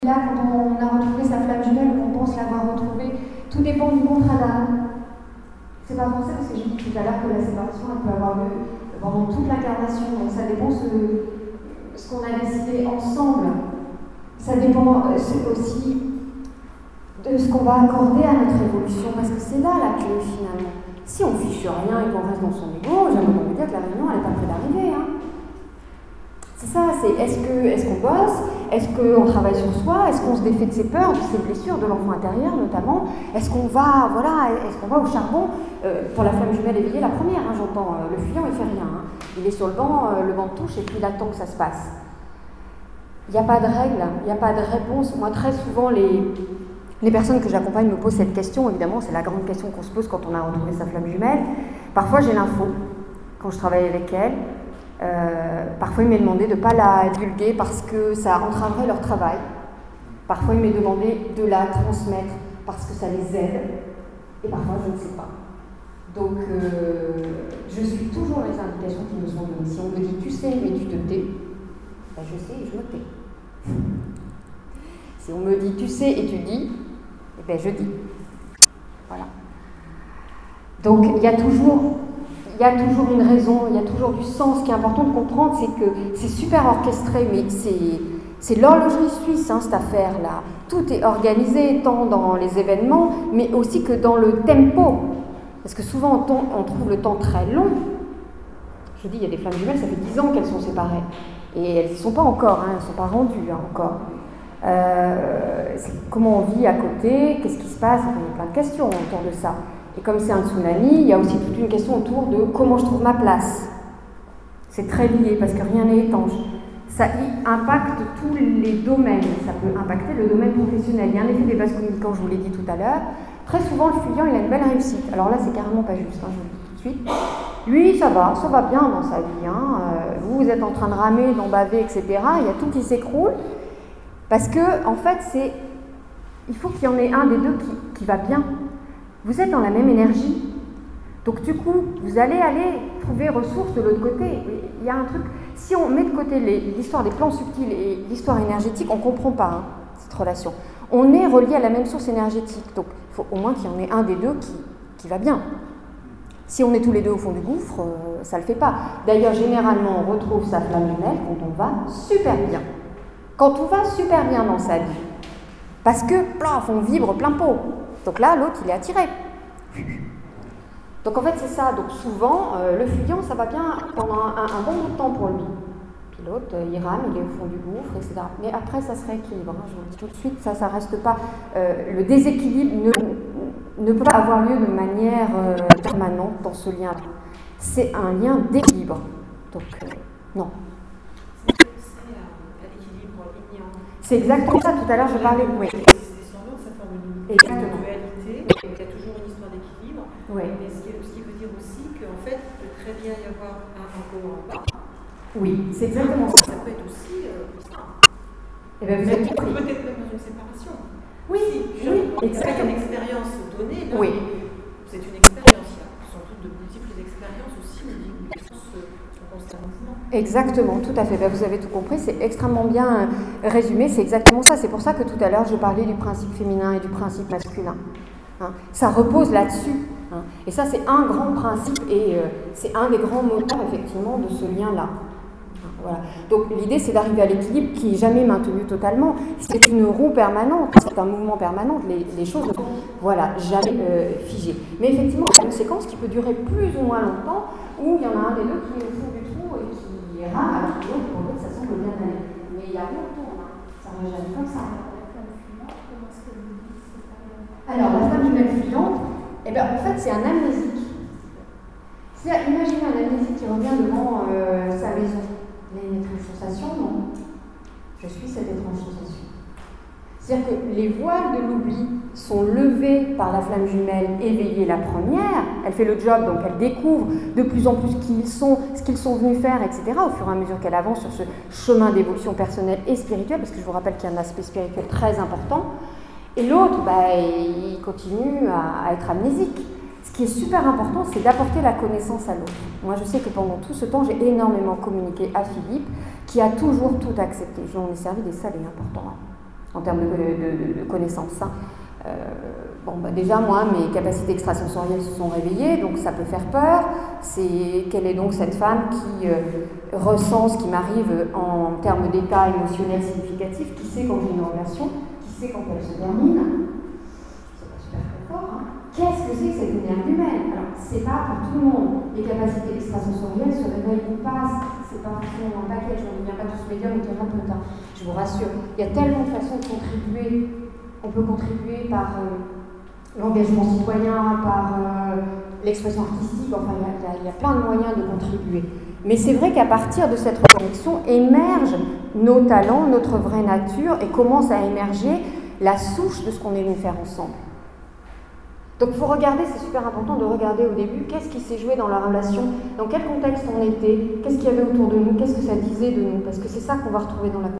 Là, quand on a retrouvé sa flamme jumelle, on pense l'avoir retrouvée, tout dépend du contrat d'âme. C'est pas forcément parce que j'ai dit tout à l'heure que la séparation elle peut avoir lieu pendant toute l'incarnation, donc ça dépend ce qu'on a décidé ensemble. Ça dépend aussi de ce qu'on va accorder à notre évolution, parce que c'est là la clé finalement. Si on fiche rien et qu'on reste dans son ego, j'aimerais vous dire que la réunion elle n'est pas près d'arriver. Hein. C'est ça, c'est est-ce qu'on bosse, est-ce qu'on travaille sur soi, est-ce qu'on se défait de ses peurs, de ses blessures, de l'enfant intérieur notamment, est-ce qu'on va au charbon pour la flamme jumelle éveillée, la première, hein, j'entends, le fuyant il fait rien, hein. Il est sur le banc de touche et puis il attend que ça se passe. Il n'y a pas de règle, il n'y a pas de réponse. Moi très souvent les personnes que j'accompagne me posent cette question, évidemment c'est la grande question qu'on se pose quand on a retrouvé sa flamme jumelle. Parfois j'ai l'info, quand je travaille avec elles. Parfois, il m'est demandé de ne pas la divulguer parce que ça entraverait leur travail. Parfois, il m'est demandé de la transmettre parce que ça les aide. Et parfois, je ne sais pas. Donc, je suis toujours les indications qui me sont données. Si on me dit « tu sais, mais tu te tais », ben je sais et je me tais. Si on me dit « tu sais et tu dis », eh ben je dis. Voilà. Donc, il y a toujours une raison, il y a toujours du sens. Ce qui est important de comprendre, c'est que c'est super orchestré, mais c'est l'horlogerie suisse, hein, cette affaire-là. Tout est organisé, tant dans les événements, mais aussi que dans le tempo. Parce que souvent, on trouve le temps très long. Je dis, il y a des flammes jumelles, ça fait 10 ans qu'elles sont séparées. Et elles n'y sont pas encore, hein, elles ne sont pas rendues encore. Comment on vit à côté, qu'est-ce qui se passe, il y a plein de questions autour de ça. Et comme c'est un tsunami, il y a aussi toute une question autour de comment je trouve ma place. C'est très lié parce que rien n'est étanche. Ça impacte tous les domaines. Ça peut impacter le domaine professionnel. Il y a un effet des vases communicants, je vous l'ai dit tout à l'heure. Très souvent, le fuyant, il a une belle réussite. Alors là, c'est carrément pas juste, hein, je vous le dis tout de suite. Lui, ça va bien dans sa vie. Hein. Vous êtes en train de ramer, d'en baver, etc. Il y a tout qui s'écroule. Parce que, en fait, il faut qu'il y en ait un des deux qui va bien. Vous êtes dans la même énergie. Donc du coup, vous allez trouver ressources de l'autre côté. Il y a un truc, si on met de côté l'histoire des plans subtils et l'histoire énergétique, on ne comprend pas hein, cette relation. On est relié à la même source énergétique. Donc il faut au moins qu'il y en ait un des deux qui va bien. Si on est tous les deux au fond du gouffre, ça ne le fait pas. D'ailleurs, généralement, on retrouve sa flamme jumelle quand on va super bien. Quand on va super bien dans sa vie. Parce que, plaf, on vibre plein pot. Donc là, l'autre, il est attiré. Donc en fait, c'est ça. Donc souvent, le fuyant, ça va bien pendant un bon bout de temps pour lui. Puis l'autre, il rame, il est au fond du gouffre, etc. Mais après, ça se rééquilibre. Hein, je vous le dis tout de suite, ça ne reste pas... le déséquilibre ne peut pas avoir lieu de manière permanente dans ce lien. C'est un lien d'équilibre. Donc, non. C'est l'équilibre lignant. C'est exactement ça. Tout à l'heure, je parlais... Oui. Exactement. Dualité, donc il y a toujours une histoire d'équilibre, oui. Mais ce qui veut dire aussi qu'en fait, il peut très bien y avoir un haut en bas. Oui, c'est exactement ça. Ça peut être aussi ça. Et bien, vous êtes compris. Peut-être même dans une séparation. Oui, exactement. Une expérience donnée, là, oui. C'est une expérience. Il y a sans doute de multiples expériences aussi où les choses sont constamment. Exactement, tout à fait. Ben, vous avez tout compris, c'est extrêmement bien résumé, c'est exactement ça. C'est pour ça que tout à l'heure, je parlais du principe féminin et du principe masculin. Hein. Ça repose là-dessus. Hein. Et ça, c'est un grand principe et c'est un des grands moteurs, effectivement, de ce lien-là. Hein, voilà. Donc, l'idée, c'est d'arriver à l'équilibre qui n'est jamais maintenu totalement. C'est une roue permanente, c'est un mouvement permanent. Les choses ne sont jamais figées. Mais effectivement, il y a une séquence qui peut durer plus ou moins longtemps où il y en a un des deux qui est au fond du trou et qui alors que l'autre, en fait, ça semble bien aller. Mais il y a rien autour, hein. Ça ne va jamais comme ça. Alors, la flamme jumelle fuyante, eh ben, en fait, c'est un amnésique. Imaginez un amnésique qui revient devant sa maison. Il a une étrange sensation, non? Je suis cette étrange sensation. C'est-à-dire que les voiles de l'oubli sont levées par la flamme jumelle éveillée la première. Elle fait le job, donc elle découvre de plus en plus qui ils sont, ce qu'ils sont venus faire, etc. au fur et à mesure qu'elle avance sur ce chemin d'évolution personnelle et spirituelle, parce que je vous rappelle qu'il y a un aspect spirituel très important. Et l'autre, il continue à être amnésique. Ce qui est super important, c'est d'apporter la connaissance à l'autre. Moi, je sais que pendant tout ce temps, j'ai énormément communiqué à Philippe, qui a toujours tout accepté. J'en ai servi des salés importants. en termes de connaissances. Déjà, moi, mes capacités extrasensorielles se sont réveillées, donc ça peut faire peur. Quelle est donc cette femme qui ressent ce qui m'arrive en termes d'état émotionnel significatif, qui sait quand j'ai une relation, qui sait quand elle se termine. C'est pas super fort, hein. Qu'est-ce que c'est que cette énergie humaine? Alors, c'est pas pour tout le monde. Les capacités extrasensorielles se réveillent ou pas. C'est pas forcément un package, on ne devient pas tous médiums ou thérapeutes. Je vous rassure. Il y a tellement de façons de contribuer. On peut contribuer par l'engagement citoyen, par l'expression artistique, enfin il y a plein de moyens de contribuer. Mais c'est vrai qu'à partir de cette reconnexion émergent nos talents, notre vraie nature, et commence à émerger la souche de ce qu'on est venu faire ensemble. Donc il faut regarder, c'est super important de regarder au début qu'est-ce qui s'est joué dans la relation, dans quel contexte on était, qu'est-ce qu'il y avait autour de nous, qu'est-ce que ça disait de nous, parce que c'est ça qu'on va retrouver dans la